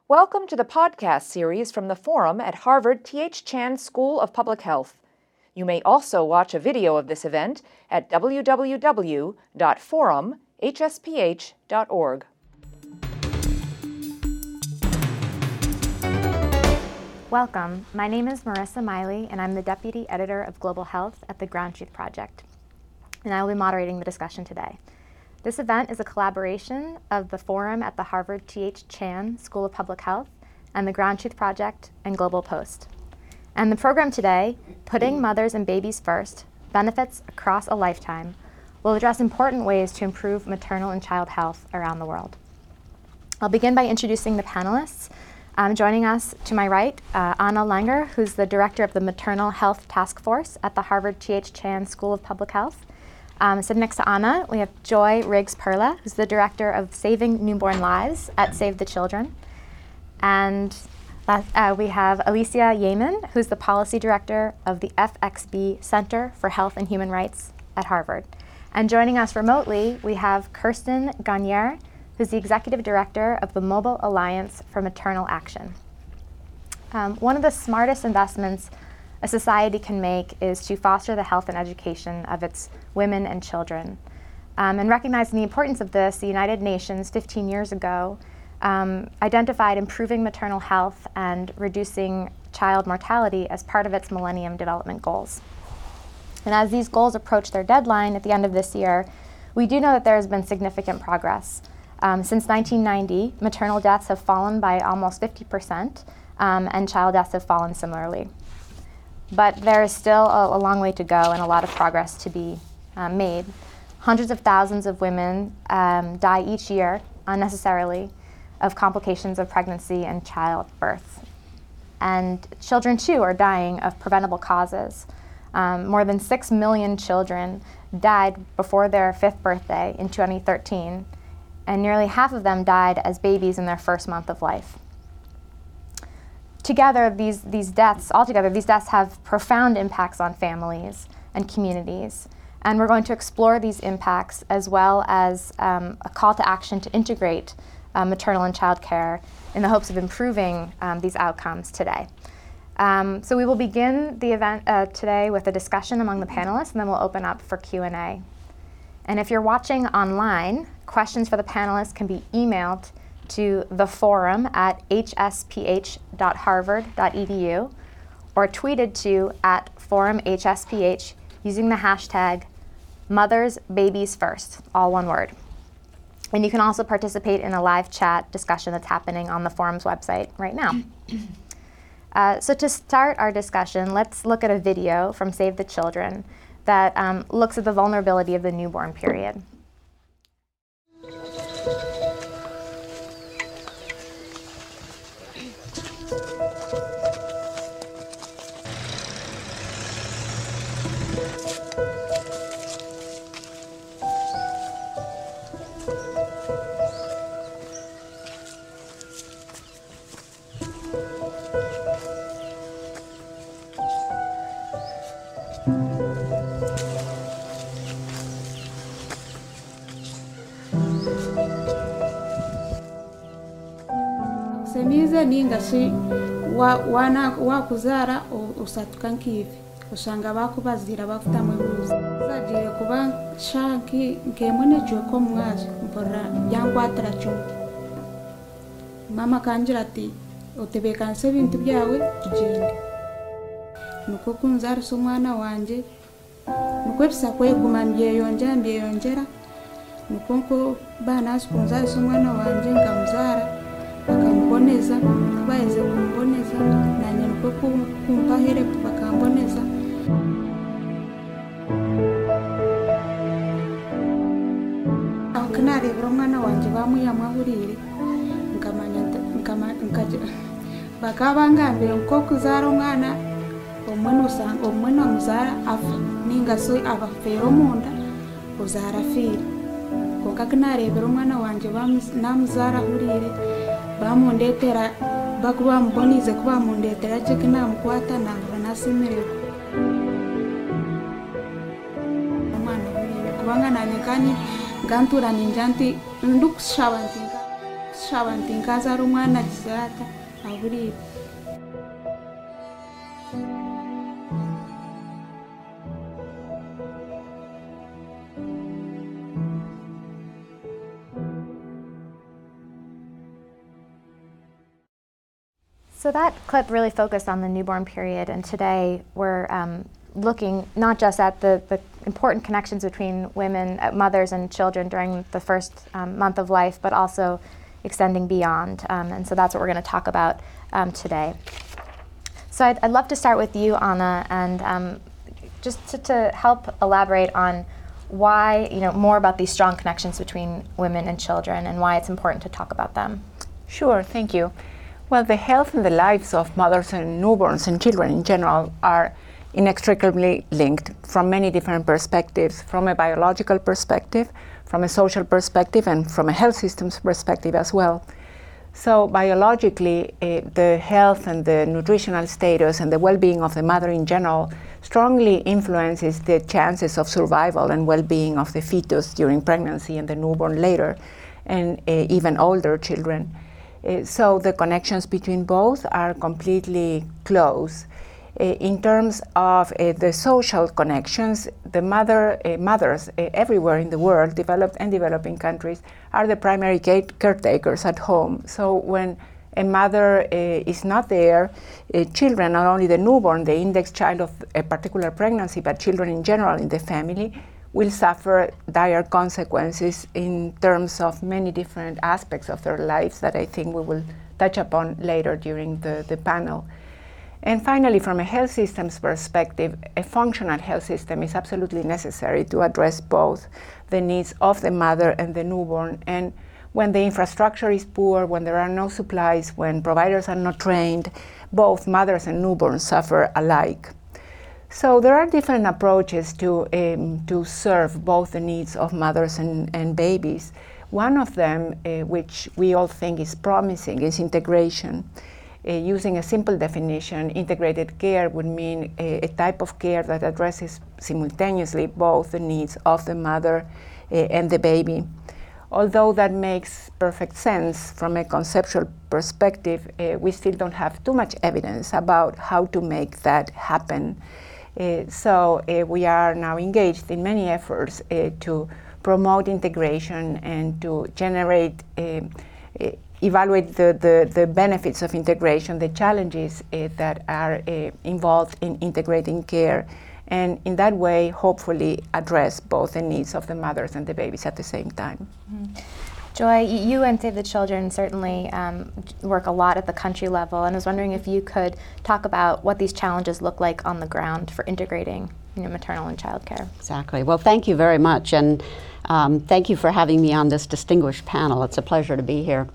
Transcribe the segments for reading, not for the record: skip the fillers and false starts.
Welcome to the podcast series from the Forum at Harvard T.H. Chan School of Public Health. You may also watch a video of this event at www.forumhsph.org. Welcome. My name is Marissa Miley, and I'm the Deputy Editor of Global Health at the Ground Truth Project, and I will be moderating the discussion today. This event is a collaboration of the Forum at the Harvard T.H. Chan School of Public Health and the Ground Truth Project and Global Post. And the program today, Putting Mothers and Babies First, Benefits Across a Lifetime, will address important ways to improve maternal and child health around the world. I'll begin by introducing the panelists. Joining us to my right, Anna Langer, who's the Director of the Maternal Health Task Force at the Harvard T.H. Chan School of Public Health. Sitting next to Anna, we have Joy Riggs-Perla, who's the Director of Saving Newborn Lives at Save the Children. And we have Alicia Yeaman, who's the Policy Director of the FXB Center for Health and Human Rights at Harvard. And joining us remotely, we have Kirsten Gagnère, who's the Executive Director of the Mobile Alliance for Maternal Action. One of the smartest investments a society can make is to foster the health and education of its women and children. And recognizing the importance of this, the United Nations 15 years ago identified improving maternal health and reducing child mortality as part of its Millennium Development Goals. And as these goals approach their deadline at the end of this year, we do know that there has been significant progress. Since 1990, maternal deaths have fallen by almost 50%, and child deaths have fallen similarly. But there is still a long way to go and a lot of progress to be made. Hundreds of thousands of women die each year unnecessarily of complications of pregnancy and childbirth. And children, too, are dying of preventable causes. More than 6 million children died before their 5th birthday in 2013, and nearly half of them died as babies in their first month of life. Together, these deaths have profound impacts on families and communities. And we're going to explore these impacts as well as a call to action to integrate maternal and child care in the hopes of improving these outcomes today. So we will begin the event today with a discussion among the panelists, and then we'll open up for Q&A. And if you're watching online, questions for the panelists can be emailed to the forum at hsph.harvard.edu or tweeted to @forumhsph using the hashtag #MothersBabiesFirst, all one word. And you can also participate in a live chat discussion that's happening on the forum's website right now. So to start our discussion, let's look at a video from Save the Children that looks at the vulnerability of the newborn period. Semiza ningashi wakuzara usatuka nkivi ushanga bakubazira bafuta mwebuzi zagiye kuba shanki nkemune cyoko mwaje mpora yankwatira cyo mama kanjira ati utebekanse ibintu byawe tugende nuko kunzara so mwana wanje nuko bisa kwe kumambye yongera nuko ko bana kunzara so mwana wanje ngamuzara bakamboneza baeze kumboneza na nyuko kumpa here bakamboneza akanare bromana wanje bamuyamahurire nkaje bakabangambe uko kuzara umwana omwana muzara afa ninga so abafero munda uzara fira koka kanare bromana wanje namuzara hurire bamundetera bakuba mbonize kuba mundetera chekina mkwata na nasimire kubanga nanyekani gantura ninjanti ndukushabantinga tushaba nti nkazaara omwana kisirata aburire. So that clip really focused on the newborn period, and today we're looking not just at the important connections between women, mothers and children during the first month of life, but also extending beyond. And so that's what we're going to talk about today. So I'd love to start with you, Anna, and just to help elaborate on why, more about these strong connections between women and children and why it's important to talk about them. Sure, thank you. Well, the health and the lives of mothers and newborns and children in general are inextricably linked from many different perspectives, from a biological perspective, from a social perspective, and from a health systems perspective as well. So biologically, the health and the nutritional status and the well-being of the mother in general strongly influences the chances of survival and well-being of the fetus during pregnancy and the newborn later, and even older children. So the connections between both are completely close. In terms of the social connections, the mothers everywhere in the world, developed and developing countries, are the primary caretakers at home. So when a mother is not there, children, not only the newborn, the index child of a particular pregnancy, but children in general in the family, will suffer dire consequences in terms of many different aspects of their lives that I think we will touch upon later during the panel. And finally, from a health systems perspective, a functional health system is absolutely necessary to address both the needs of the mother and the newborn. And when the infrastructure is poor, when there are no supplies, when providers are not trained, both mothers and newborns suffer alike. So there are different approaches to serve both the needs of mothers and babies. One of them, which we all think is promising, is integration. Using a simple definition, integrated care would mean a type of care that addresses simultaneously both the needs of the mother and the baby. Although that makes perfect sense from a conceptual perspective, we still don't have too much evidence about how to make that happen. So we are now engaged in many efforts to promote integration and to evaluate the benefits of integration, the challenges that are involved in integrating care, and in that way, hopefully address both the needs of the mothers and the babies at the same time. Mm-hmm. Joy, you and Save the Children certainly work a lot at the country level, and I was wondering if you could talk about what these challenges look like on the ground for integrating maternal and child care. Exactly. Well, thank you very much, and thank you for having me on this distinguished panel. It's a pleasure to be here.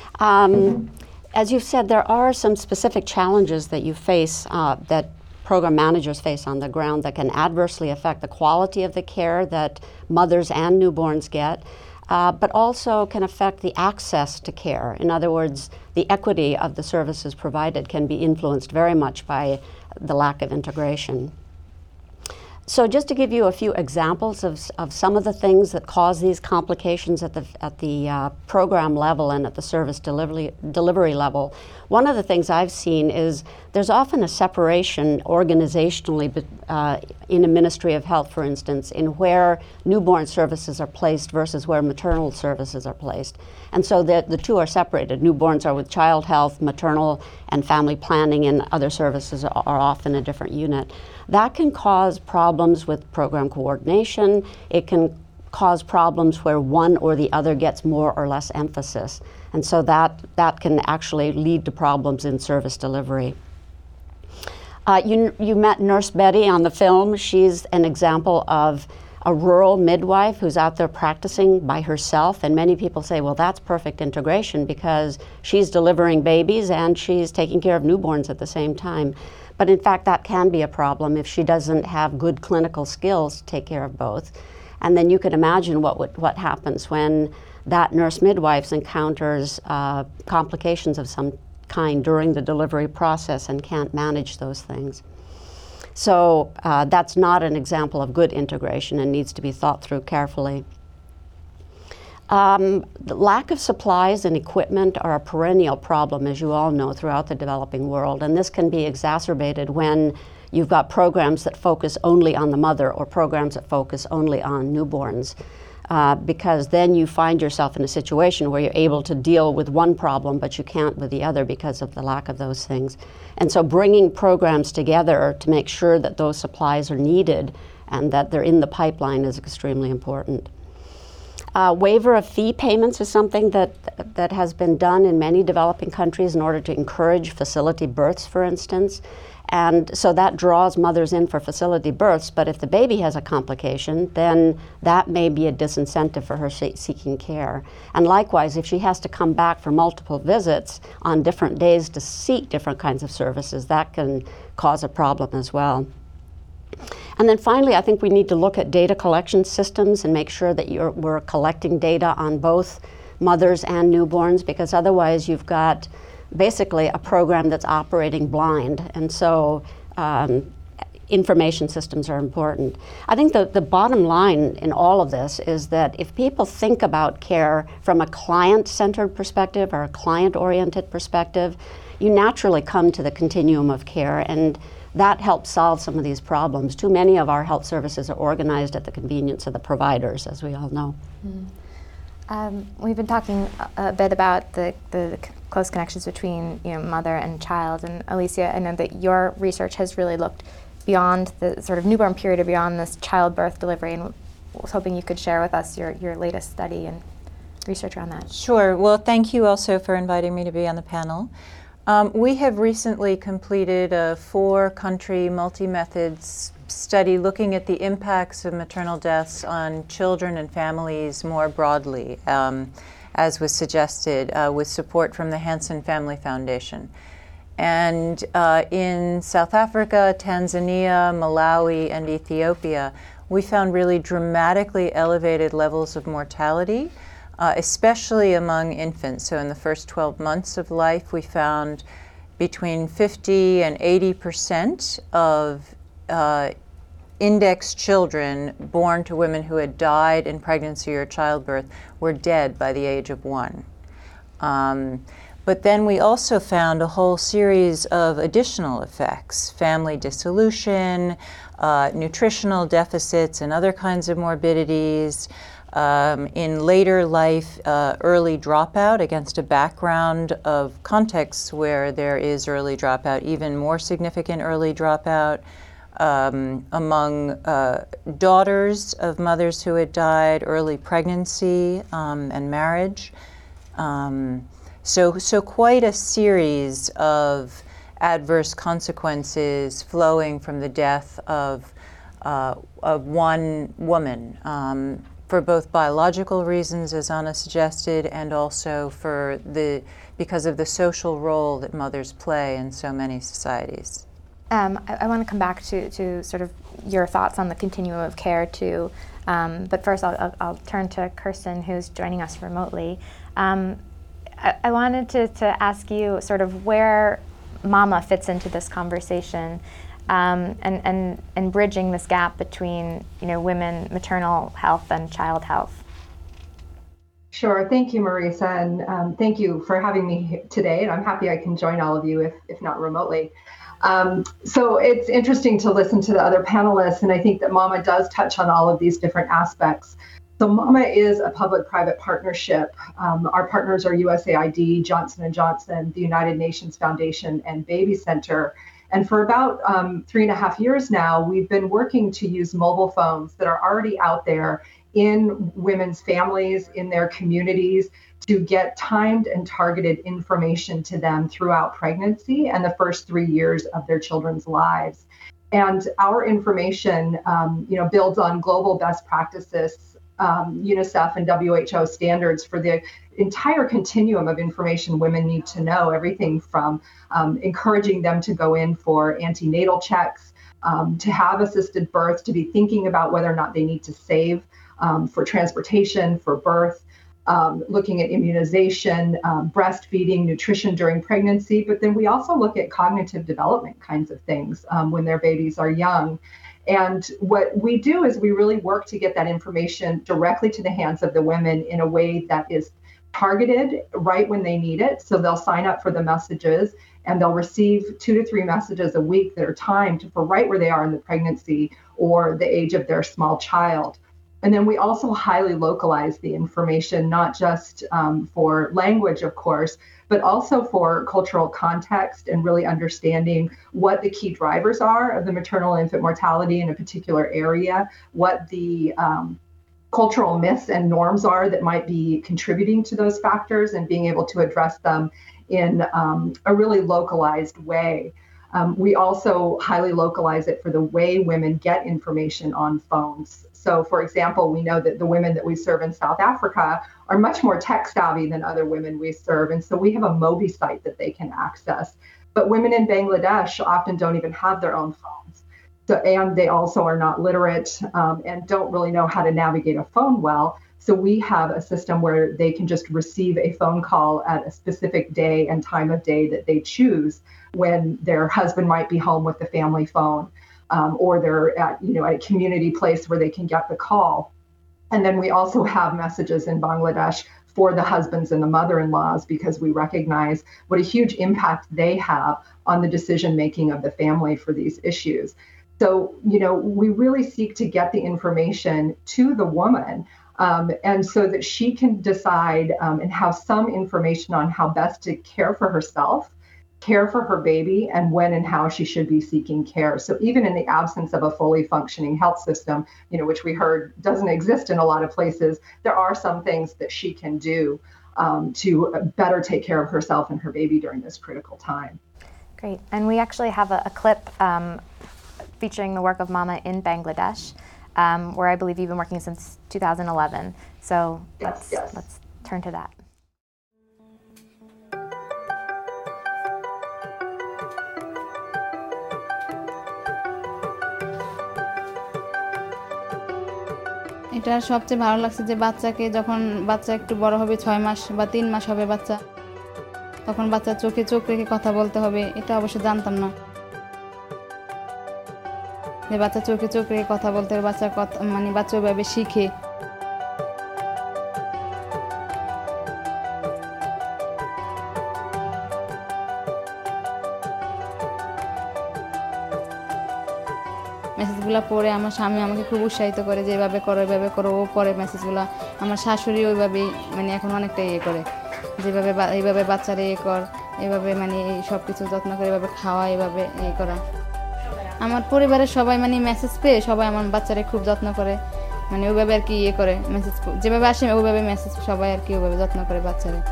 As you've said, there are some specific challenges that you face, that program managers face on the ground, that can adversely affect the quality of the care that mothers and newborns get, but also can affect the access to care. In other words, the equity of the services provided can be influenced very much by the lack of integration. So just to give you a few examples of some of the things that cause these complications at the program level and at the service delivery level, one of the things I've seen is there's often a separation organizationally in a Ministry of Health, for instance, in where newborn services are placed versus where maternal services are placed. And so the two are separated. Newborns are with child health, maternal and family planning and other services are often a different unit. That can cause problems with program coordination. It can cause problems where one or the other gets more or less emphasis. And so that can actually lead to problems in service delivery. You met Nurse Betty on the film. She's an example of a rural midwife who's out there practicing by herself, and many people say, well, that's perfect integration because she's delivering babies and she's taking care of newborns at the same time. But in fact, that can be a problem if she doesn't have good clinical skills to take care of both. And then you can imagine what happens when that nurse midwife encounters complications of some kind during the delivery process and can't manage those things. So that's not an example of good integration and needs to be thought through carefully. The lack of supplies and equipment are a perennial problem, as you all know, throughout the developing world. And this can be exacerbated when you've got programs that focus only on the mother or programs that focus only on newborns. Because then you find yourself in a situation where you're able to deal with one problem, but you can't with the other because of the lack of those things. And so bringing programs together to make sure that those supplies are needed and that they're in the pipeline is extremely important. Waiver of fee payments is something that has been done in many developing countries in order to encourage facility births, for instance. And so that draws mothers in for facility births, but if the baby has a complication, then that may be a disincentive for her seeking care. And likewise, if she has to come back for multiple visits on different days to seek different kinds of services, that can cause a problem as well. And then finally, I think we need to look at data collection systems and make sure that we're collecting data on both mothers and newborns, because otherwise you've got basically a program that's operating blind. And so information systems are important. I think the bottom line in all of this is that if people think about care from a client-centered perspective or a client-oriented perspective, you naturally come to the continuum of care, and that helps solve some of these problems. Too many of our health services are organized at the convenience of the providers, as we all know. We've been talking a bit about the close connections between mother and child, and Alicia, I know that your research has really looked beyond the sort of newborn period or beyond this childbirth delivery, and was hoping you could share with us your latest study and research around that. Sure. Well, thank you also for inviting me to be on the panel. We have recently completed a 4-country multi-methods study looking at the impacts of maternal deaths on children and families more broadly, as was suggested, with support from the Hansen Family Foundation. And in South Africa, Tanzania, Malawi, and Ethiopia, we found really dramatically elevated levels of mortality, especially among infants. So in the first 12 months of life, we found between 50 and 80% of index children born to women who had died in pregnancy or childbirth were dead by the age of 1. But then we also found a whole series of additional effects: family dissolution, nutritional deficits, and other kinds of morbidities. In later life, early dropout against a background of contexts where there is early dropout, even more significant early dropout among daughters of mothers who had died, early pregnancy and marriage. So quite a series of adverse consequences flowing from the death of one woman. For both biological reasons, as Anna suggested, and also because of the social role that mothers play in so many societies. I want to come back to sort of your thoughts on the continuum of care too, but first I'll turn to Kirsten, who's joining us remotely. I wanted to ask you sort of where mama fits into this conversation. And bridging this gap between women maternal health and child health. Sure, thank you, Marisa, and thank you for having me today. And I'm happy I can join all of you, if not remotely. So it's interesting to listen to the other panelists, and I think that MAMA does touch on all of these different aspects. So MAMA is a public-private partnership. Our partners are USAID, Johnson & Johnson, the United Nations Foundation, and Baby Center. And for about 3.5 years now, we've been working to use mobile phones that are already out there in women's families, in their communities, to get timed and targeted information to them throughout pregnancy and the first 3 years of their children's lives. And our information, builds on global best practices, UNICEF and WHO standards for the entire continuum of information women need to know, everything from encouraging them to go in for antenatal checks, to have assisted birth, to be thinking about whether or not they need to save for transportation, for birth, looking at immunization, breastfeeding, nutrition during pregnancy. But then we also look at cognitive development kinds of things when their babies are young. And what we do is we really work to get that information directly to the hands of the women in a way that is targeted right when they need it. So they'll sign up for the messages and they'll receive 2 to 3 messages a week that are timed for right where they are in the pregnancy or the age of their small child. And then we also highly localize the information, not just for language, of course, but also for cultural context and really understanding what the key drivers are of the maternal and infant mortality in a particular area, what the cultural myths and norms are that might be contributing to those factors, and being able to address them in a really localized way. We also highly localize it for the way women get information on phones. So, for example, we know that the women that we serve in South Africa are much more tech savvy than other women we serve. And so we have a Mobi site that they can access. But women in Bangladesh often don't even have their own phones. So, and they also are not literate and don't really know how to navigate a phone well. So we have a system where they can just receive a phone call at a specific day and time of day that they choose, when their husband might be home with the family phone, or they're at a community place where they can get the call. And then we also have messages in Bangladesh for the husbands and the mother-in-laws, because we recognize what a huge impact they have on the decision-making of the family for these issues. So, we really seek to get the information to the woman, and so that she can decide and have some information on how best to care for herself, care for her baby, and when and how she should be seeking care. So even in the absence of a fully functioning health system, which we heard doesn't exist in a lot of places, there are some things that she can do to better take care of herself and her baby during this critical time. Great. And we actually have a clip featuring the work of Mama in Bangladesh, where I believe you've been working since 2011. So let's turn to that. এটা সবচেয়ে ভালো লাগছে যে বাচ্চাকে যখন বাচ্চা একটু বড় হবে, 6 মাস বা 3 মাস হবে বাচ্চা, তখন বাচ্চার চোখে চোখ রেখে কথা বলতে হবে। এটা অবশ্য জানতাম না যে বাচ্চা চোখে চোখ রেখে কথা বলতে হবে, বাচ্চা ওইভাবে শিখে। মেসেজগুলো পড়ে আমার স্বামী আমাকে খুব উৎসাহিত করে যে এভাবে করো, ও পড়ে মেসেজগুলো। আমার শাশুড়ি ওইভাবেই এখন অনেকটা করে, যেভাবে এইভাবে বাচ্চারা কর, এভাবে সব কিছু যত্ন করে, এভাবে খাওয়া, এভাবে করা। আমার পরিবারের সবাই মেসেজ পেয়ে সবাই আমার বাচ্চারা খুব যত্ন করে, ওইভাবে আর কি করে, মেসেজ যেভাবে আসে ওইভাবে মেসেজ সবাই আর কি ওইভাবে যত্ন করে বাচ্চারা।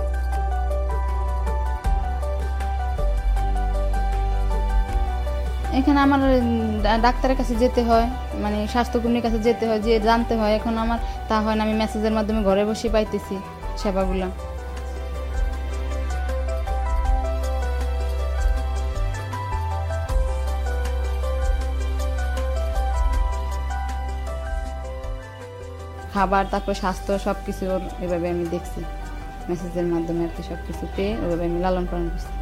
এখানে আমার ডাক্তারের কাছে যেতে হয়, স্বাস্থ্যকর্মীর কাছে যেতে হয়, যে জানতে হয়। এখন আমার তা হয় না, আমি মেসেজের মাধ্যমে ঘরে বসে পাইতেছি সেবাগুলো। খাবার, তারপর স্বাস্থ্য, সব কিছু এভাবে আমি দেখছি মেসেজের মাধ্যমে আর কি, সব কিছু পেয়ে ওইভাবে আমি লালন পালন করছি।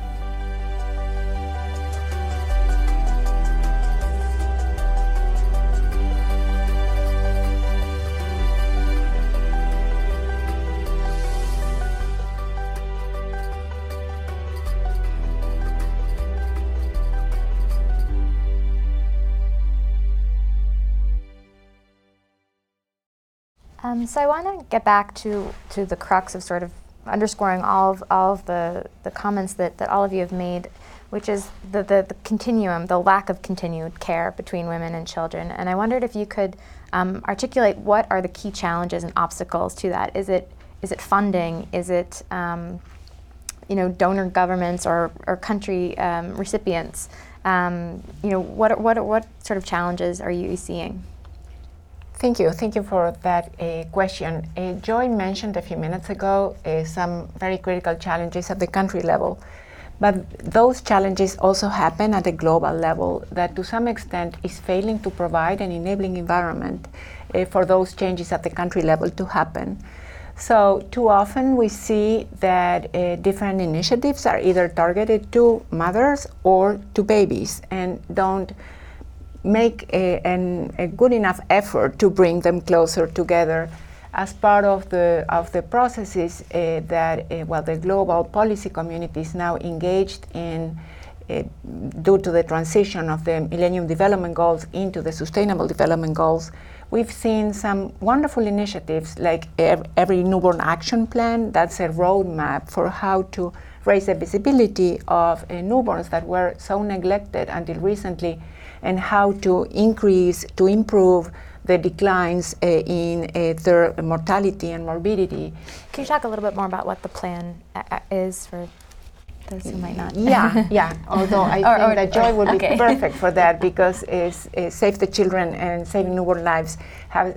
So I want to get back to the crux of sort of underscoring all of the comments that all of you have made, which is the continuum, the lack of continued care between women and children. And I wondered if you could articulate what are the key challenges and obstacles to that. Is it funding? Is it donor governments or country recipients? What sort of challenges are you seeing? Thank you for that question. Joy mentioned a few minutes ago some very critical challenges at the country level, but those challenges also happen at a global level that to some extent is failing to provide an enabling environment for those changes at the country level to happen. So too often we see that different initiatives are either targeted to mothers or to babies and don't make a good enough effort to bring them closer together as part of the processes that the global policy community is now engaged in due to the transition of the Millennium Development Goals into the Sustainable Development Goals. We've seen some wonderful initiatives like Every Newborn Action Plan. That's a roadmap for how to raise the visibility of newborns that were so neglected until recently, and how to improve the declines in their mortality and morbidity. Can you talk a little bit more about what the plan is for those who might not? Yeah. Although I think that Joy would be perfect for that, because Save the Children and Saving Newborn Lives have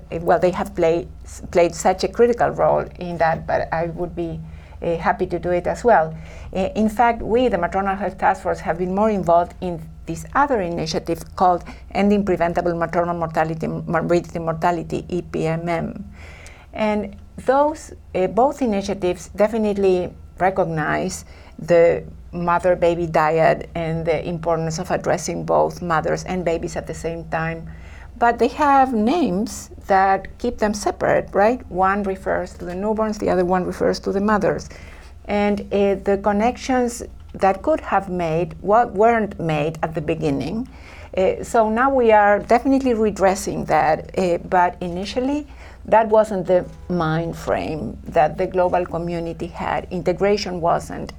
played such a critical role in that. But I would be happy to do it as well. In fact, we, the Maternal Health Task Force, have been more involved in this other initiative called Ending Preventable Maternal Mortality, Morbidity, Mortality, EPMM. And those both initiatives definitely recognize the mother-baby dyad and the importance of addressing both mothers and babies at the same time. But they have names that keep them separate, right? One refers to the newborns, the other one refers to the mothers. And the connections that could have made weren't made at the beginning. So now we are definitely redressing that, but initially that wasn't the mind frame that the global community had. Integration wasn't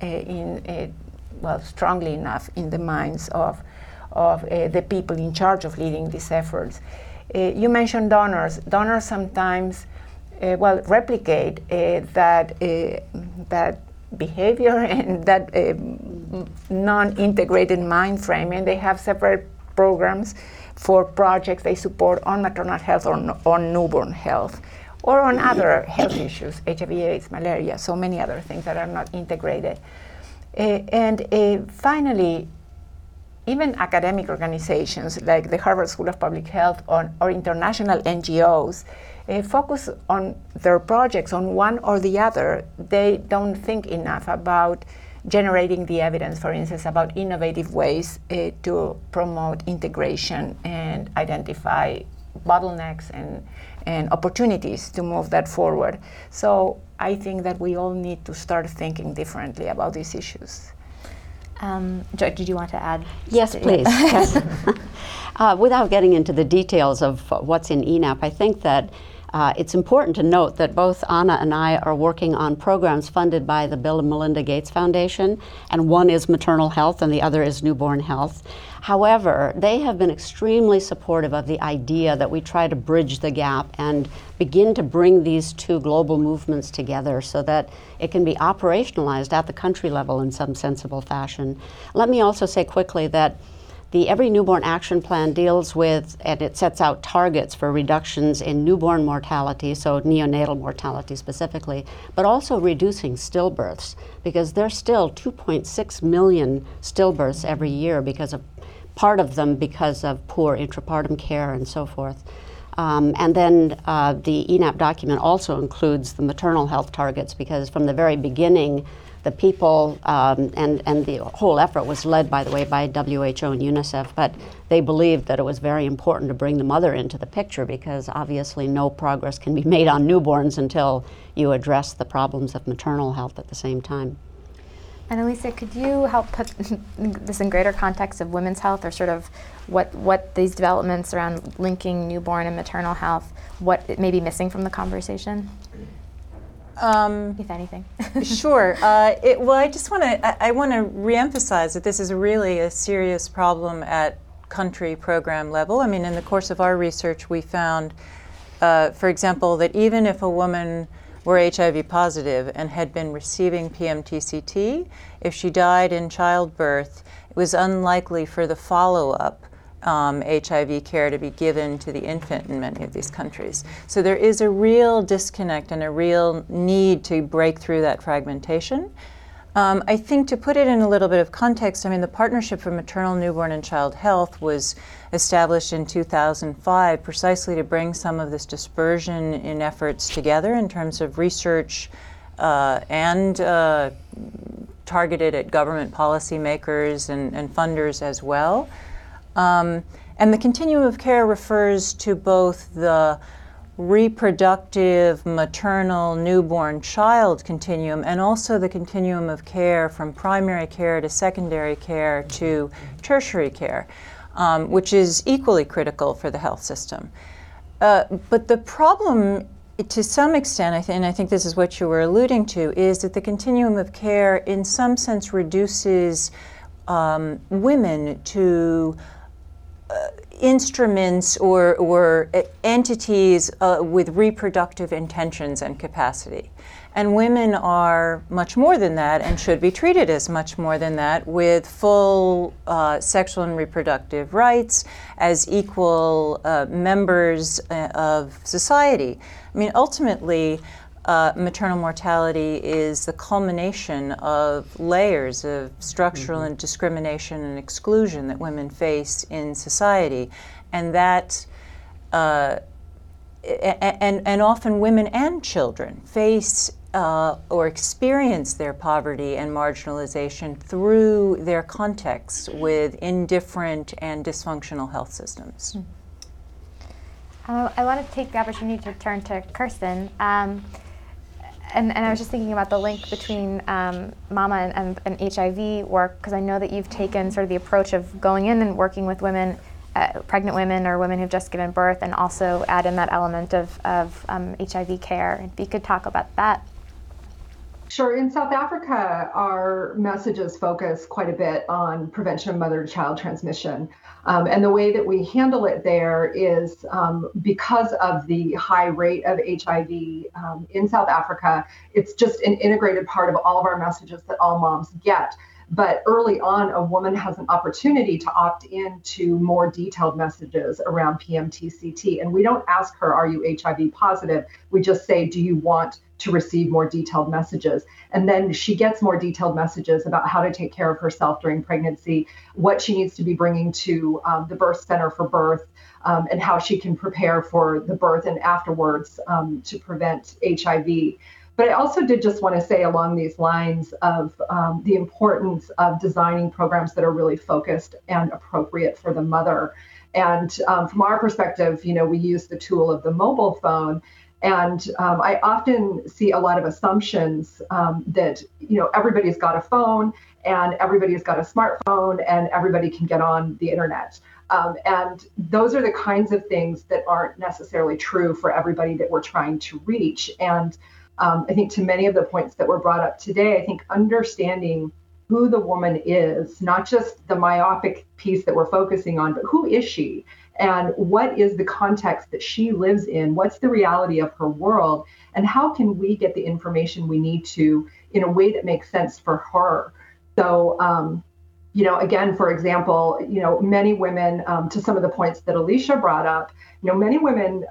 strongly enough in the minds of the people in charge of leading these efforts. You mentioned donors. Donors sometimes replicate that behavior and that non-integrated mind frame, and they have separate programs for projects they support on maternal health or on newborn health, or on other health issues, HIV/AIDS, malaria, so many other things that are not integrated. Finally, even academic organizations like the Harvard School of Public Health or international NGOs focus on their projects on one or the other. They don't think enough about generating the evidence, for instance, about innovative ways to promote integration and identify bottlenecks and opportunities to move that forward. So I think that we all need to start thinking differently about these issues. Joy, did you want to add? Yes, please. Yes. Without getting into the details of what's in ENAP, I think that it's important to note that both Anna and I are working on programs funded by the Bill and Melinda Gates Foundation, and one is maternal health and the other is newborn health. However, they have been extremely supportive of the idea that we try to bridge the gap and begin to bring these two global movements together so that it can be operationalized at the country level in some sensible fashion. Let me also say quickly that the Every Newborn Action Plan deals with, and it sets out targets for reductions in newborn mortality, so neonatal mortality specifically, but also reducing stillbirths, because there's still 2.6 million stillbirths every year because of part of them because of poor intrapartum care and so forth. And then the ENAP document also includes the maternal health targets, because from the very beginning, the people, and the whole effort was led, by the way, by WHO and UNICEF, but they believed that it was very important to bring the mother into the picture, because obviously no progress can be made on newborns until you address the problems of maternal health at the same time. And Alicia, could you help put this in greater context of women's health, or sort of what these developments around linking newborn and maternal health, what it may be missing from the conversation? If anything. Sure. I just want to reemphasize that this is really a serious problem at country program level. I mean, in the course of our research, we found, for example, that even if a woman were HIV positive and had been receiving PMTCT, if she died in childbirth, it was unlikely for the follow-up HIV care to be given to the infant in many of these countries. So there is a real disconnect and a real need to break through that fragmentation. I think, to put it in a little bit of context, I mean, the Partnership for Maternal, Newborn, and Child Health was established in 2005 precisely to bring some of this dispersion in efforts together in terms of research and targeted at government policymakers and funders as well. And the continuum of care refers to both the reproductive, maternal, newborn child continuum, and also the continuum of care from primary care to secondary care to tertiary care, which is equally critical for the health system. But the problem, to some extent, and I think this is what you were alluding to, is that the continuum of care in some sense reduces women to instruments or entities with reproductive intentions and capacity. And women are much more than that and should be treated as much more than that, with full sexual and reproductive rights as equal members of society. I mean, ultimately, maternal mortality is the culmination of layers of structural and discrimination and exclusion that women face in society, and that and often women and children face or experience their poverty and marginalization through their contexts with indifferent and dysfunctional health systems. I want to take the opportunity to turn to Kirsten. And I was just thinking about the link between MAMA and HIV work, because I know that you've taken sort of the approach of going in and working with women, pregnant women or women who've just given birth, and also add in that element of HIV care. If you could talk about that. Sure. In South Africa, our messages focus quite a bit on prevention of mother-to-child transmission. And the way that we handle it there is because of the high rate of HIV in South Africa, it's just an integrated part of all of our messages that all moms get. But early on, a woman has an opportunity to opt into more detailed messages around PMTCT. And we don't ask her, are you HIV positive? We just say, do you want to receive more detailed messages? And then she gets more detailed messages about how to take care of herself during pregnancy, what she needs to be bringing to the birth center for birth, and how she can prepare for the birth and afterwards to prevent HIV. But I also did just want to say along these lines of the importance of designing programs that are really focused and appropriate for the mother. And from our perspective, you know, we use the tool of the mobile phone. And I often see a lot of assumptions that, you know, everybody's got a phone and everybody's got a smartphone and everybody can get on the internet. And those are the kinds of things that aren't necessarily true for everybody that we're trying to reach. And I think to many of the points that were brought up today, I think understanding who the woman is, not just the myopic piece that we're focusing on, but who is she? And what is the context that she lives in? What's the reality of her world? And how can we get the information we need to in a way that makes sense for her? So, you know, again, for example, you know, many women, to some of the points that Alicia brought up, you know, many women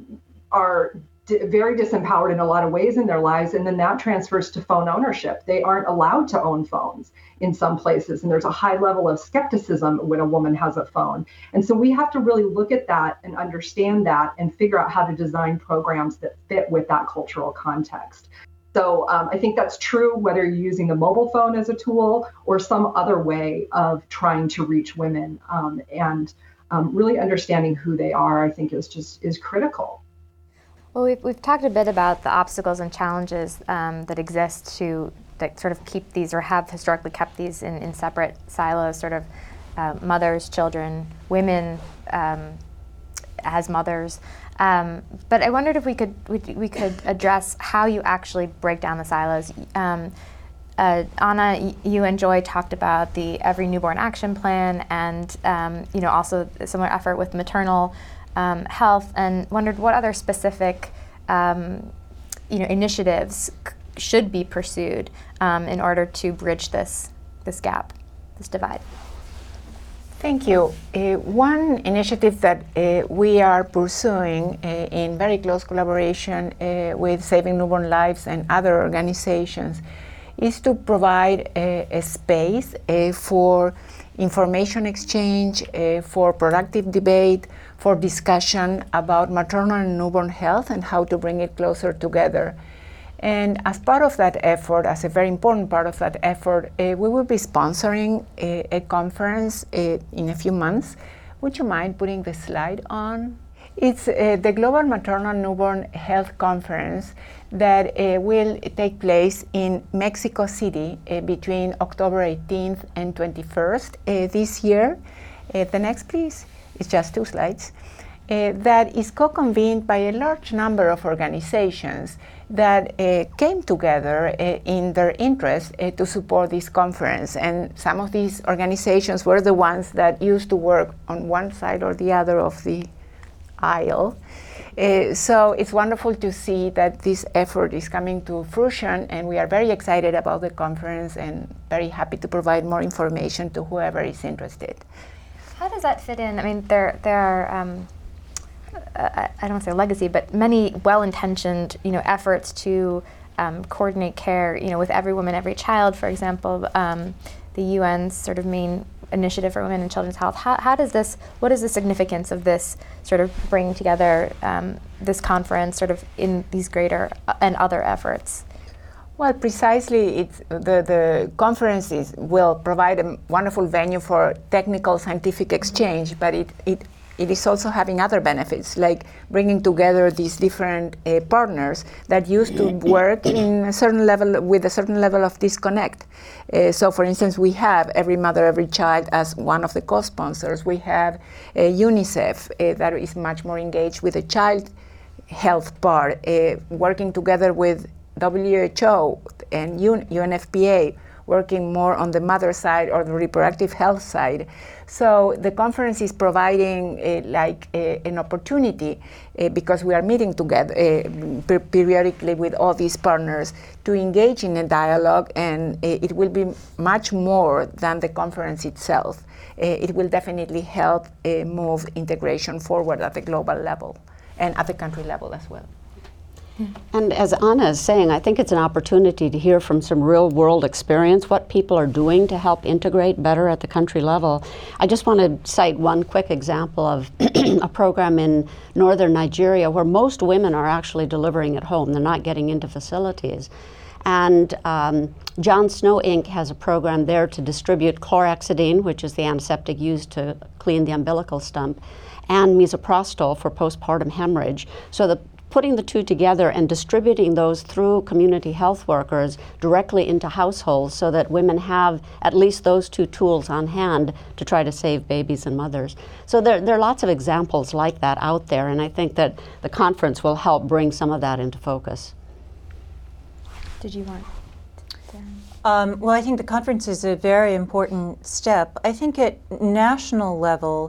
are very disempowered in a lot of ways in their lives, and then that transfers to phone ownership. They aren't allowed to own phones in some places, and there's a high level of skepticism when a woman has a phone. And so we have to really look at that and understand that and figure out how to design programs that fit with that cultural context. So I think that's true whether you're using the mobile phone as a tool or some other way of trying to reach women, and really understanding who they are, I think is critical. Well, we've talked a bit about the obstacles and challenges that exist that sort of keep these, or have historically kept these in separate silos, sort of mothers, children, women as mothers. But I wondered if we could address how you actually break down the silos. Anna, you and Joy talked about the Every Newborn Action Plan, and you know, also a similar effort with maternal health, and wondered what other specific you know, initiatives should be pursued in order to bridge this gap, this divide. Thank you. One initiative that we are pursuing in very close collaboration with Saving Newborn Lives and other organizations is to provide a space for information exchange, for productive debate, for discussion about maternal and newborn health and how to bring it closer together. And as part of that effort, as a very important part of that effort, we will be sponsoring a conference in a few months. Would you mind putting the slide on? It's the Global Maternal Newborn Health Conference that will take place in Mexico City between October 18th and 21st this year. The next, please. It's just 2 slides. That is co-convened by a large number of organizations that came together in their interest to support this conference. And some of these organizations were the ones that used to work on one side or the other of the aisle. So it's wonderful to see that this effort is coming to fruition, and we are very excited about the conference and very happy to provide more information to whoever is interested. How does that fit in? I mean, there are I don't want to say legacy, but many well-intentioned, efforts to coordinate care, with every woman, every child, for example, the UN's sort of main initiative for women and children's health. What is the significance of this sort of bringing together this conference sort of in these greater and other efforts? Well, precisely, the conferences will provide a wonderful venue for technical scientific exchange, but it is also having other benefits, like bringing together these different partners that used to work in a certain level with a certain level of disconnect. So, for instance, we have Every Mother, Every Child as one of the co-sponsors. We have UNICEF that is much more engaged with the child health part, working together with WHO and UNFPA, working more on the mother side or the reproductive health side. So the conference is providing an opportunity because we are meeting together periodically with all these partners to engage in a dialogue, and it will be much more than the conference itself. It will definitely help move integration forward at the global level and at the country level as well. And as Anna is saying, I think it's an opportunity to hear from some real world experience, what people are doing to help integrate better at the country level. I just want to cite one quick example of a program in northern Nigeria where most women are actually delivering at home. They're not getting into facilities. And John Snow Inc. has a program there to distribute chlorhexidine, which is the antiseptic used to clean the umbilical stump, and misoprostol for postpartum hemorrhage. So putting the two together and distributing those through community health workers directly into households so that women have at least those two tools on hand to try to save babies and mothers. So there are lots of examples like that out there, and I think that the conference will help bring some of that into focus. Did you want to? Well, I think the conference is a very important step. I think at national level,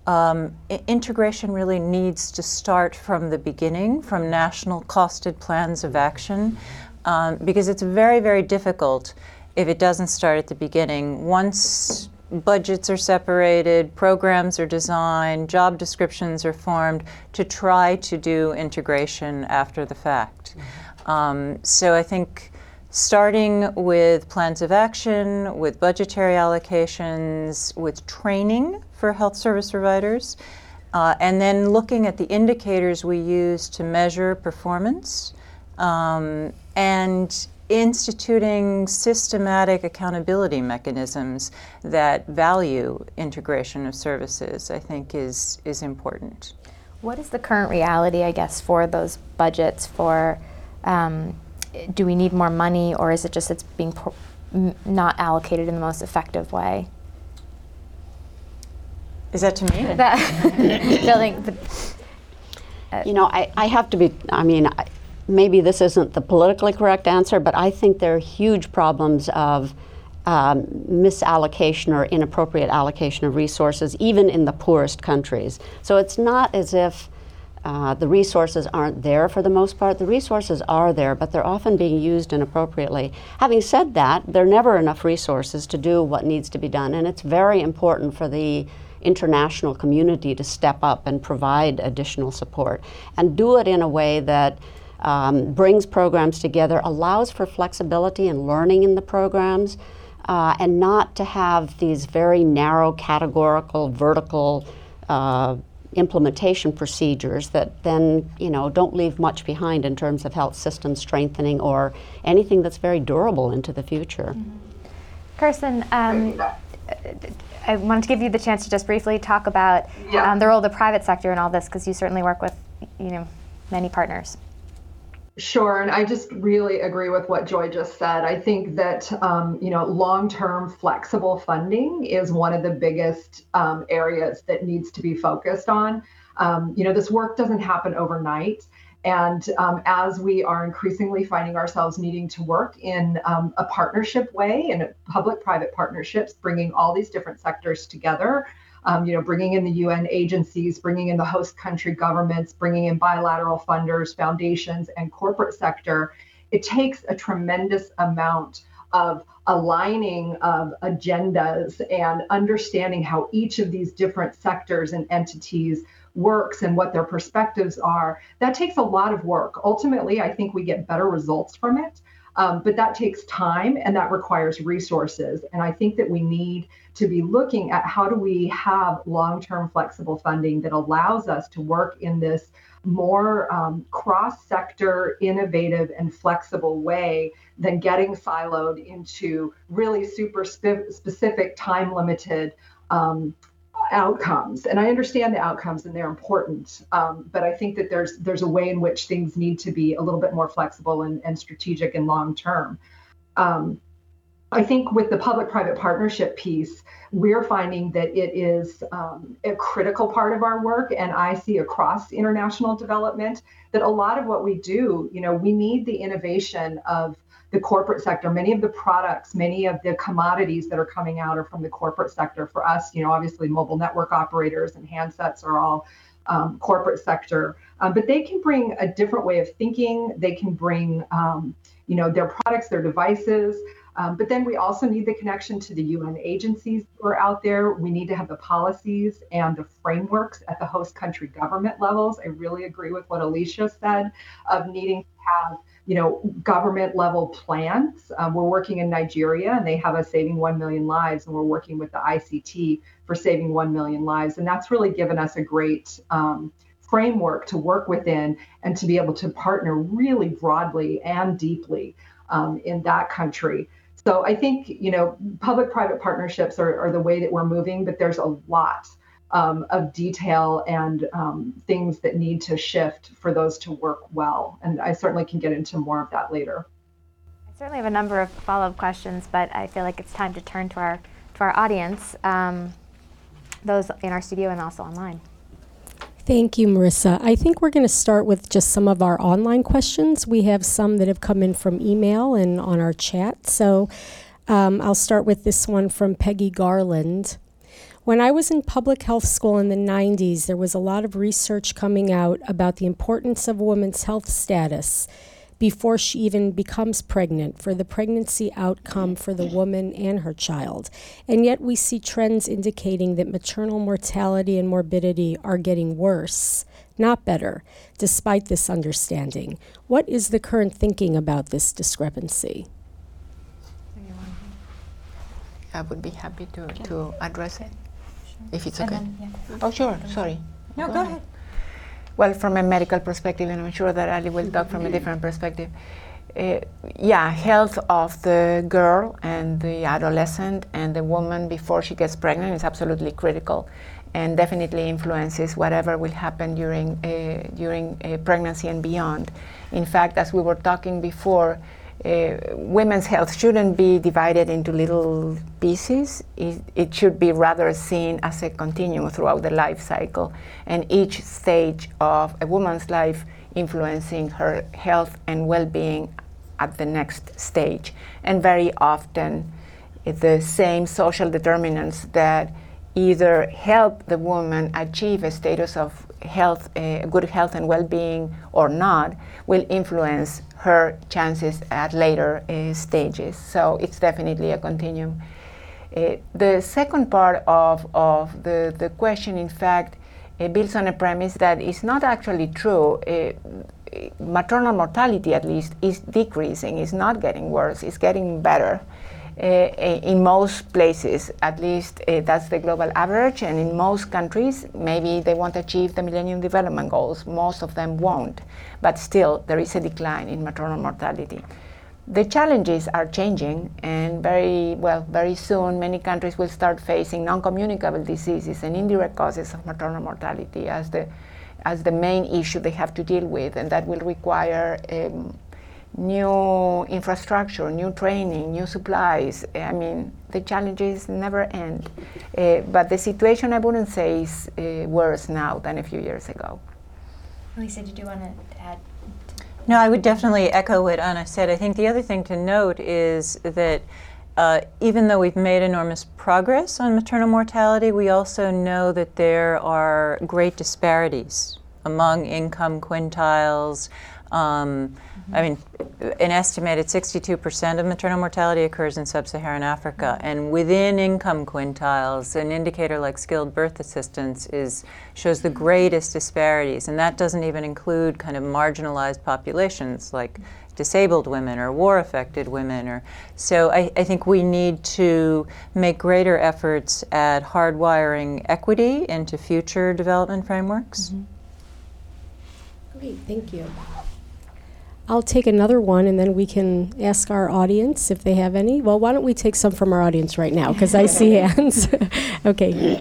integration really needs to start from the beginning, from national costed plans of action, because it's very, very difficult if it doesn't start at the beginning. Once budgets are separated, programs are designed, job descriptions are formed, to try to do integration after the fact. So I think starting with plans of action, with budgetary allocations, with training for health service providers, and then looking at the indicators we use to measure performance, and instituting systematic accountability mechanisms that value integration of services, I think is important. What is the current reality, I guess, for those budgets for do we need more money, or is it just it's being not allocated in the most effective way? Is that to me? I have to be, maybe this isn't the politically correct answer, but I think there are huge problems of misallocation or inappropriate allocation of resources, even in the poorest countries. So it's not as if the resources aren't there for the most part. The resources are there, but they're often being used inappropriately. Having said that, there are never enough resources to do what needs to be done, and it's very important for the international community to step up and provide additional support and do it in a way that brings programs together, allows for flexibility and learning in the programs, and not to have these very narrow, categorical, vertical implementation procedures that then, don't leave much behind in terms of health system strengthening or anything that's very durable into the future. Kirsten, I wanted to give you the chance to just briefly talk about the role of the private sector in all this, because you certainly work with, many partners. Sure, and I just really agree with what Joy just said. I think that long-term flexible funding is one of the biggest areas that needs to be focused on. This work doesn't happen overnight, and as we are increasingly finding ourselves needing to work in a partnership way, in public-private partnerships, bringing all these different sectors together. Bringing in the UN agencies, bringing in the host country governments, bringing in bilateral funders, foundations, and corporate sector, it takes a tremendous amount of aligning of agendas and understanding how each of these different sectors and entities works and what their perspectives are. That takes a lot of work. Ultimately, I think we get better results from it. But that takes time and that requires resources. And I think that we need to be looking at how do we have long-term flexible funding that allows us to work in this more cross-sector, innovative, and flexible way than getting siloed into really super specific, time-limited outcomes. And I understand the outcomes and they're important, but I think that there's a way in which things need to be a little bit more flexible and strategic and long-term. I think with the public-private partnership piece, we're finding that it is a critical part of our work, and I see across international development that a lot of what we do, we need the innovation of the corporate sector. Many of the products, many of the commodities that are coming out are from the corporate sector. For us, obviously mobile network operators and handsets are all corporate sector, but they can bring a different way of thinking. They can bring, their products, their devices. But then we also need the connection to the UN agencies who are out there. We need to have the policies and the frameworks at the host country government levels. I really agree with what Alicia said of needing to have government level plans. We're working in Nigeria and they have a Saving 1 Million Lives, and we're working with the ICT for Saving 1 Million Lives. And that's really given us a great framework to work within and to be able to partner really broadly and deeply in that country. So I think, public-private partnerships are the way that we're moving, but there's a lot of detail and things that need to shift for those to work well. And I certainly can get into more of that later. I certainly have a number of follow-up questions, but I feel like it's time to turn to our audience, those in our studio and also online. Thank you, Marissa. I think we're going to start with just some of our online questions. We have some that have come in from email and on our chat. So I'll start with this one from Peggy Garland. When I was in public health school in the 90s, there was a lot of research coming out about the importance of a woman's health status before she even becomes pregnant for the pregnancy outcome for the woman and her child. And yet we see trends indicating that maternal mortality and morbidity are getting worse, not better, despite this understanding. What is the current thinking about this discrepancy? I would be happy to address it, if it's okay. Oh, sure, sorry. No, go ahead. Well, from a medical perspective, and I'm sure that Ali will talk from a different perspective. Health of the girl and the adolescent and the woman before she gets pregnant is absolutely critical, and definitely influences whatever will happen during pregnancy and beyond. In fact, as we were talking before, women's health shouldn't be divided into little pieces. It should be rather seen as a continuum throughout the life cycle, and each stage of a woman's life influencing her health and well-being at the next stage. And very often the same social determinants that either help the woman achieve a status of health, good health and well-being or not, will influence her chances at later stages. So it's definitely a continuum. The second part of the question, in fact, builds on a premise that is not actually true. Maternal mortality, at least, is decreasing, is not getting worse, it's getting better. In most places, at least that's the global average, and in most countries, maybe they won't achieve the Millennium Development Goals. Most of them won't, but still there is a decline in maternal mortality. The challenges are changing, and very soon many countries will start facing non-communicable diseases and indirect causes of maternal mortality as the main issue they have to deal with, and that will require new infrastructure, new training, new supplies. I mean, the challenges never end. But the situation, I wouldn't say, is worse now than a few years ago. Lisa, did you want to add? No, I would definitely echo what Ana said. I think the other thing to note is that even though we've made enormous progress on maternal mortality, we also know that there are great disparities among income quintiles. I mean, an estimated 62% of maternal mortality occurs in sub-Saharan Africa, and within income quintiles, an indicator like skilled birth assistance shows the greatest disparities, and that doesn't even include kind of marginalized populations like disabled women or war-affected women. So I think we need to make greater efforts at hardwiring equity into future development frameworks. Great, thank you. I'll take another one, and then we can ask our audience if they have any. Well, why don't we take some from our audience right now, because I see hands. Okay.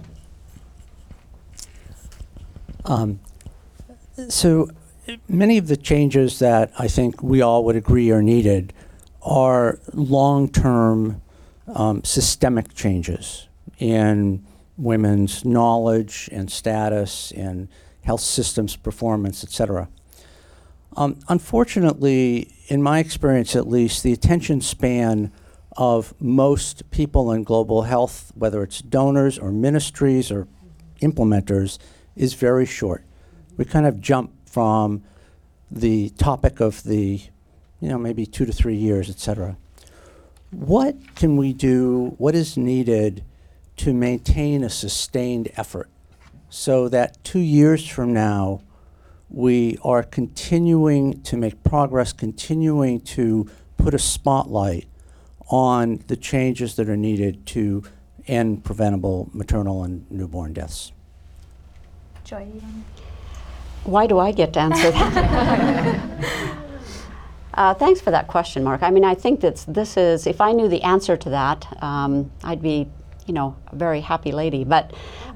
So many of the changes that I think we all would agree are needed are long-term systemic changes in women's knowledge and status and health systems performance, et cetera. Unfortunately, in my experience at least, the attention span of most people in global health, whether it's donors or ministries or implementers, is very short. We kind of jump from the topic of the, maybe 2 to 3 years, et cetera. What can we do, what is needed to maintain a sustained effort so that 2 years from now, we are continuing to make progress, continuing to put a spotlight on the changes that are needed to end preventable maternal and newborn deaths? Joy, you want Why do I get to answer that? Thanks for that question, Mark. I mean, I think that this is, if I knew the answer to that, I'd be, a very happy lady. But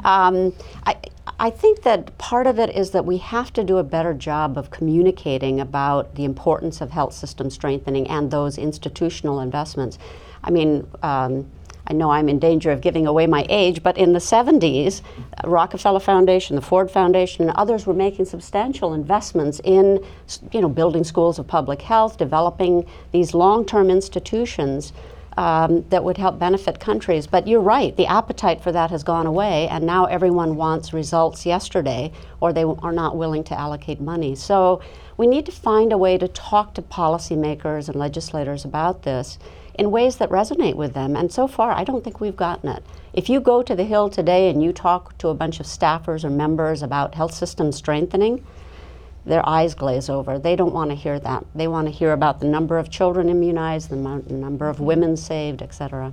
I think that part of it is that we have to do a better job of communicating about the importance of health system strengthening and those institutional investments. I mean, I know I'm in danger of giving away my age, but in the 70s, Rockefeller Foundation, the Ford Foundation, and others were making substantial investments in, building schools of public health, developing these long-term institutions that would help benefit countries. But you're right, the appetite for that has gone away, and now everyone wants results yesterday, or they are not willing to allocate money. So we need to find a way to talk to policymakers and legislators about this in ways that resonate with them, and so far I don't think we've gotten it. If you go to the Hill today and you talk to a bunch of staffers or members about health system strengthening, their eyes glaze over. They don't want to hear that. They want to hear about the number of children immunized, the number of women saved, etc.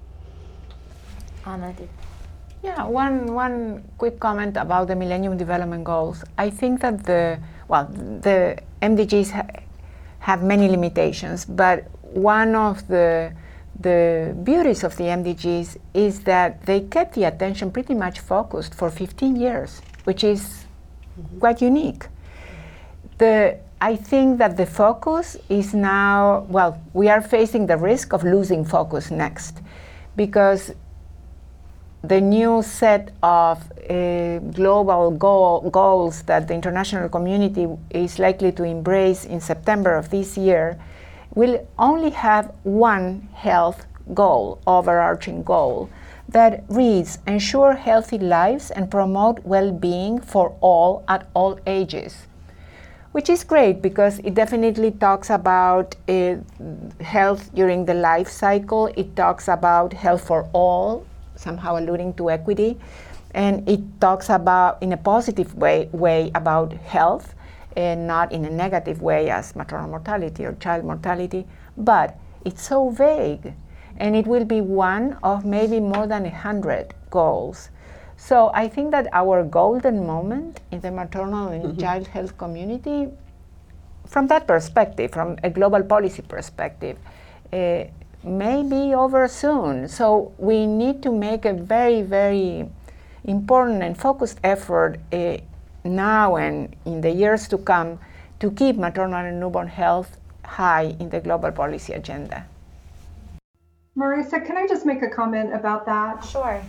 Ana? Yeah, one quick comment about the Millennium Development Goals. I think that the MDGs have many limitations, but one of the beauties of the MDGs is that they kept the attention pretty much focused for 15 years, which is quite unique. I think that the focus is now, we are facing the risk of losing focus next, because the new set of global goals that the international community is likely to embrace in September of this year will only have one health goal, overarching goal, that reads, ensure healthy lives and promote well-being for all at all ages. Which is great because it definitely talks about health during the life cycle. It talks about health for all, somehow alluding to equity. And it talks about, in a positive way about health, and not in a negative way as maternal mortality or child mortality. But it's so vague and it will be one of maybe more than 100 goals. So I think that our golden moment in the maternal and child health community, from that perspective, from a global policy perspective, may be over soon. So we need to make a very, very important and focused effort now and in the years to come to keep maternal and newborn health high in the global policy agenda. Marisa, can I just make a comment about that? Sure.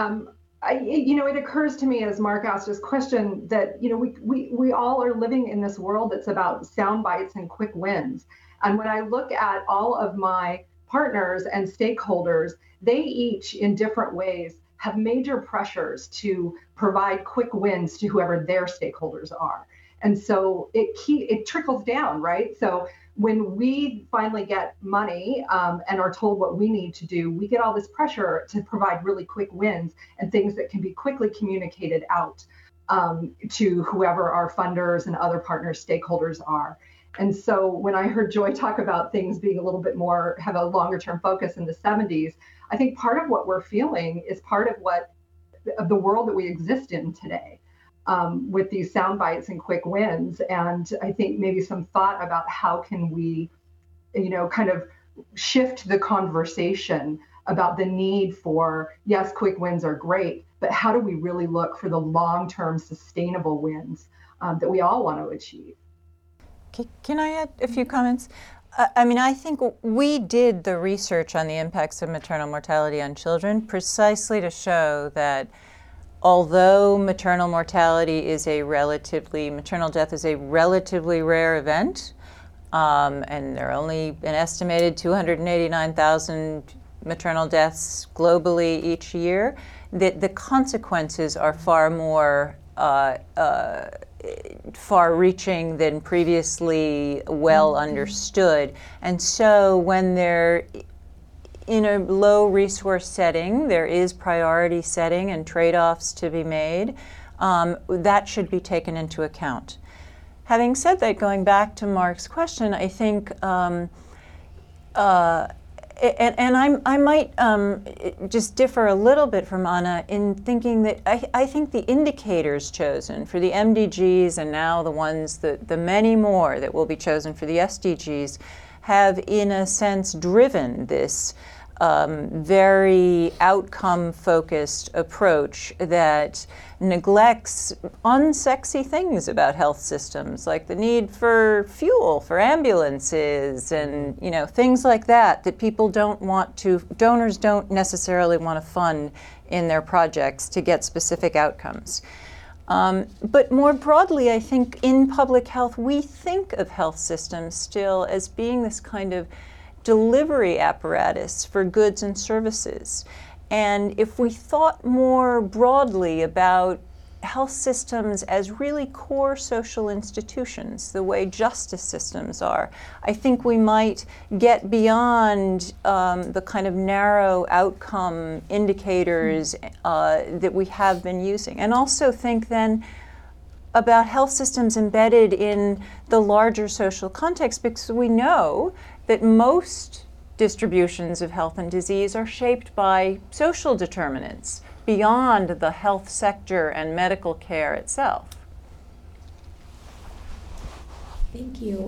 It occurs to me as Mark asked his question that, we all are living in this world that's about sound bites and quick wins. And when I look at all of my partners and stakeholders, they each in different ways have major pressures to provide quick wins to whoever their stakeholders are. And so it trickles down, right? So when we finally get money and are told what we need to do, we get all this pressure to provide really quick wins and things that can be quickly communicated out to whoever our funders and other partners, stakeholders are. And so when I heard Joy talk about things being a little bit more, have a longer term focus in the 70s, I think part of what we're feeling is part of the world that we exist in today. With these sound bites and quick wins. And I think maybe some thought about how can we, kind of shift the conversation about the need for, yes, quick wins are great, but how do we really look for the long-term sustainable wins that we all want to achieve? Can I add a few comments? I think we did the research on the impacts of maternal mortality on children precisely to show that although maternal mortality is maternal death is a relatively rare event, and there are only an estimated 289,000 maternal deaths globally each year, that the consequences are far more far-reaching than previously well understood. And so when they're in a low resource setting, there is priority setting and trade-offs to be made. That should be taken into account. Having said that, going back to Mark's question, I think, I might just differ a little bit from Anna in thinking that I think the indicators chosen for the MDGs and now the many more that will be chosen for the SDGs have, in a sense, driven this very outcome-focused approach that neglects unsexy things about health systems, like the need for fuel for ambulances and things like that donors don't necessarily want to fund in their projects to get specific outcomes. But more broadly, I think in public health, we think of health systems still as being this kind of delivery apparatus for goods and services. And if we thought more broadly about health systems as really core social institutions, the way justice systems are, I think we might get beyond the kind of narrow outcome indicators that we have been using. And also think then about health systems embedded in the larger social context, because we know that most distributions of health and disease are shaped by social determinants beyond the health sector and medical care itself. Thank you.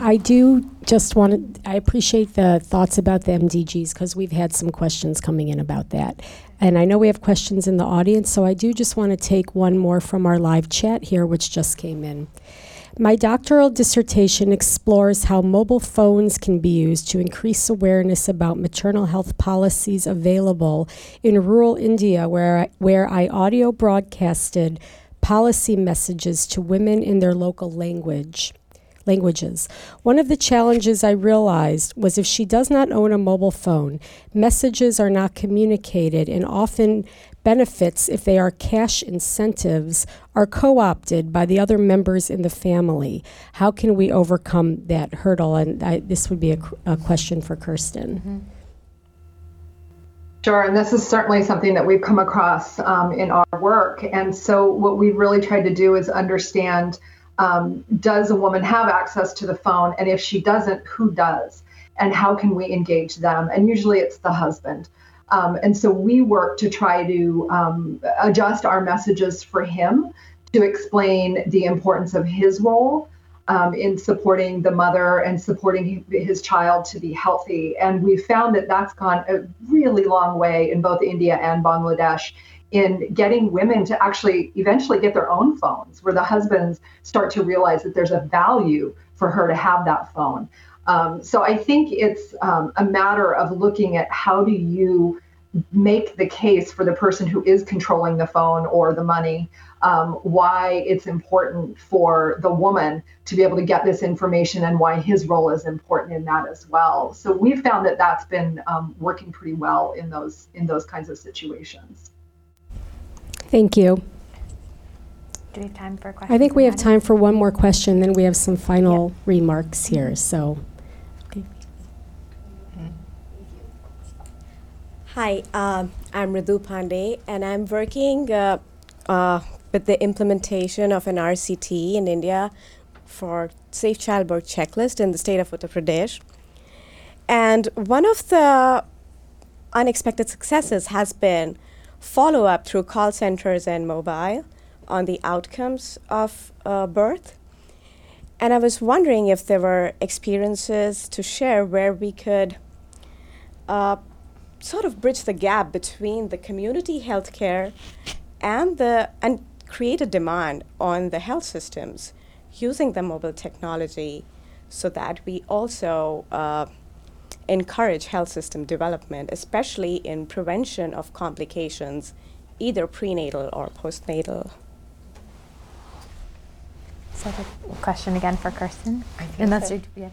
I appreciate the thoughts about the MDGs because we've had some questions coming in about that. And I know we have questions in the audience, so I do just want to take one more from our live chat here, which just came in. My doctoral dissertation explores how mobile phones can be used to increase awareness about maternal health policies available in rural India, where I audio broadcasted policy messages to women in their local languages. One of the challenges I realized was if she does not own a mobile phone, messages are not communicated, and often benefits, if they are cash incentives, are co-opted by the other members in the family. How can we overcome that hurdle? And this would be a question for Kirsten. Mm-hmm. Sure, and this is certainly something that we've come across in our work. And so what we really tried to do is understand, does a woman have access to the phone? And if she doesn't, who does? and how can we engage them? And usually it's the husband. And so we work to try to adjust our messages for him to explain the importance of his role in supporting the mother and supporting his child to be healthy. And we found that that's gone a really long way in both India and Bangladesh in getting women to actually eventually get their own phones, where the husbands start to realize that there's a value for her to have that phone. So I think it's a matter of looking at how do you make the case for the person who is controlling the phone or the money, why it's important for the woman to be able to get this information and why his role is important in that as well. So we've found that that's been working pretty well in those kinds of situations. Thank you. Do we have time for questions? I think we have time for one more question, then we have some final remarks here. So. Hi, I'm Ritu Pandey, and I'm working with the implementation of an RCT in India for Safe Childbirth Checklist in the state of Uttar Pradesh. And one of the unexpected successes has been follow-up through call centers and mobile on the outcomes of birth. And I was wondering if there were experiences to share where we could sort of bridge the gap between the community healthcare and create a demand on the health systems using the mobile technology so that we also encourage health system development, especially in prevention of complications, either prenatal or postnatal. So the question again for Kirsten. And that's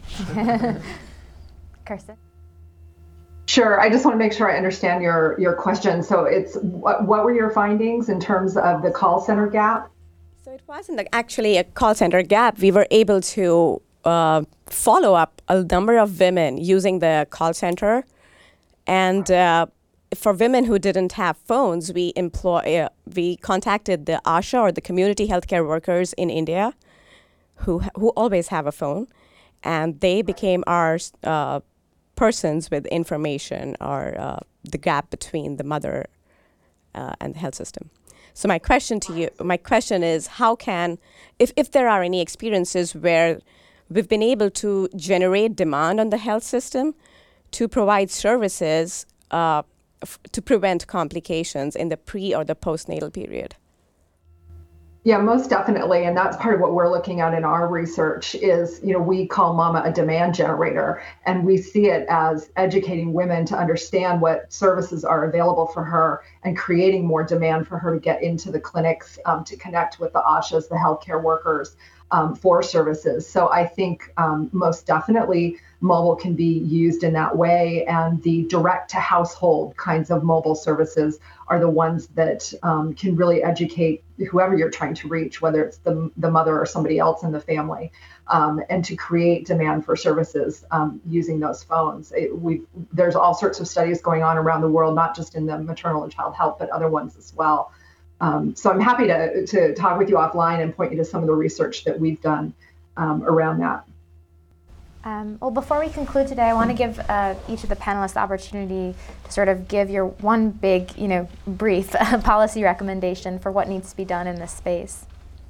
Kirsten. Sure. I just want to make sure I understand your question. So it's what were your findings in terms of the call center gap? So it wasn't actually a call center gap. We were able to follow up a number of women using the call center. And for women who didn't have phones, we contacted the ASHA or the community healthcare workers in India who always have a phone. And they became our persons with information or the gap between the mother and the health system. So my question is, how can, if there are any experiences where we've been able to generate demand on the health system to provide services to prevent complications in the pre or the postnatal period? Yeah, most definitely. And that's part of what we're looking at in our research is, we call Mama a demand generator, and we see it as educating women to understand what services are available for her and creating more demand for her to get into the clinics, to connect with the ASHAs, the healthcare workers, for services. So I think most definitely mobile can be used in that way, and the direct to household kinds of mobile services are the ones that can really educate whoever you're trying to reach, whether it's the mother or somebody else in the family, and to create demand for services using those phones. There's all sorts of studies going on around the world, not just in the maternal and child health, but other ones as well. So I'm happy to talk with you offline and point you to some of the research that we've done around that. Well, before we conclude today, I want to give each of the panelists the opportunity to sort of give your one big, brief policy recommendation for what needs to be done in this space.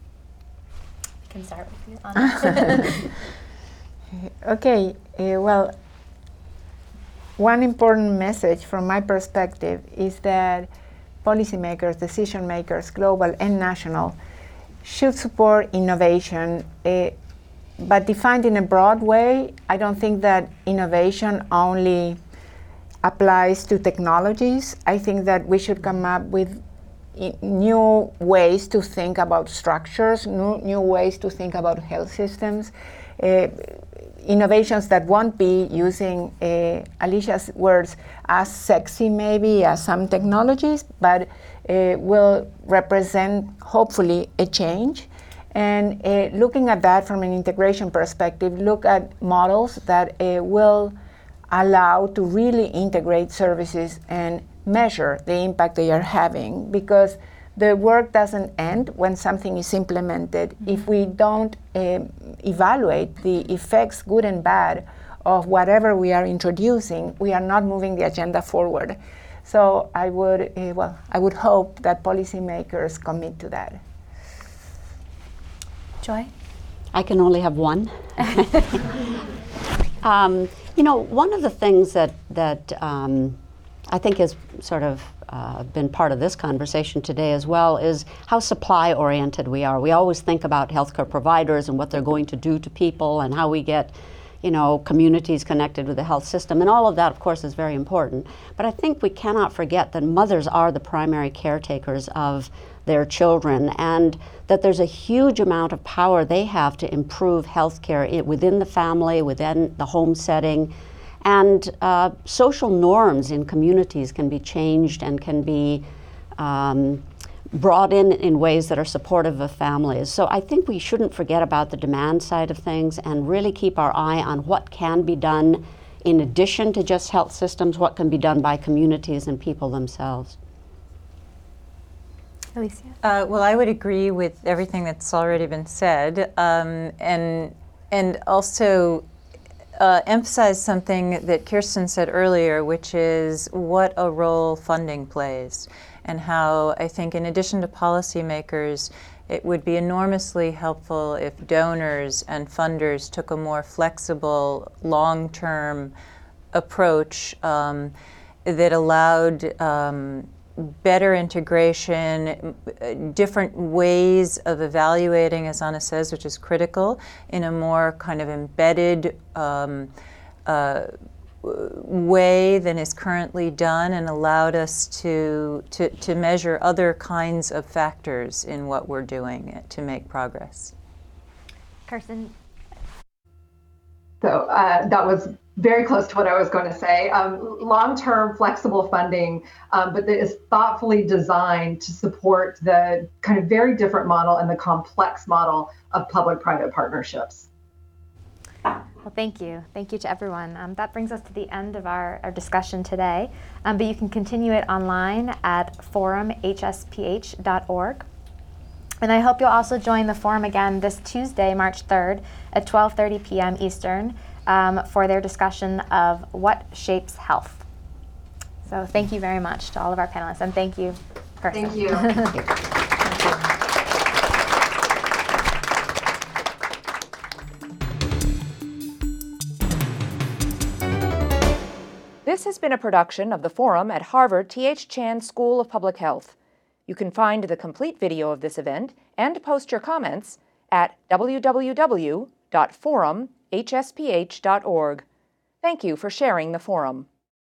I can start with you, Anna. Okay, well, one important message from my perspective is that policymakers, decision makers, global and national, should support innovation, but defined in a broad way. I don't think that innovation only applies to technologies. I think that we should come up with new ways to think about structures, new ways to think about health systems, innovations that won't be, using Alicia's words, as sexy maybe as some technologies, but will represent hopefully a change. And looking at that from an integration perspective, look at models that will allow to really integrate services and measure the impact they are having, because the work doesn't end when something is implemented if we don't evaluate the effects, good and bad, of whatever we are introducing, we are not moving the agenda forward. So I would hope that policymakers commit to that. Joy? I can only have one. One of the things that I think has sort of been part of this conversation today as well is how supply-oriented we are. We always think about healthcare providers and what they're going to do to people and how we get communities connected with the health system, and all of that, of course, is very important. But I think we cannot forget that mothers are the primary caretakers of their children, and that there's a huge amount of power they have to improve healthcare within the family, within the home setting. And social norms in communities can be changed and can be brought in ways that are supportive of families. So I think we shouldn't forget about the demand side of things and really keep our eye on what can be done in addition to just health systems, what can be done by communities and people themselves. Alicia? Well, I would agree with everything that's already been said, and also emphasize something that Kirsten said earlier, which is what a role funding plays, and how I think in addition to policymakers, it would be enormously helpful if donors and funders took a more flexible, long-term approach that allowed better integration, different ways of evaluating, as Anna says, which is critical, in a more kind of embedded way than is currently done, and allowed us to measure other kinds of factors in what we're doing to make progress. Kirsten? So that was very close to what I was going to say. Long-term flexible funding, but that is thoughtfully designed to support the kind of very different model and the complex model of public-private partnerships. Well, thank you. Thank you to everyone. That brings us to the end of our discussion today, but you can continue it online at forumhsph.org. And I hope you'll also join the forum again this Tuesday, March 3rd at 12:30 p.m. Eastern for their discussion of what shapes health. So thank you very much to all of our panelists, and thank you, Kirsten. Thank you. Thank you. This has been a production of the Forum at Harvard T.H. Chan School of Public Health. You can find the complete video of this event and post your comments at www.forumhsph.org. Thank you for sharing the forum.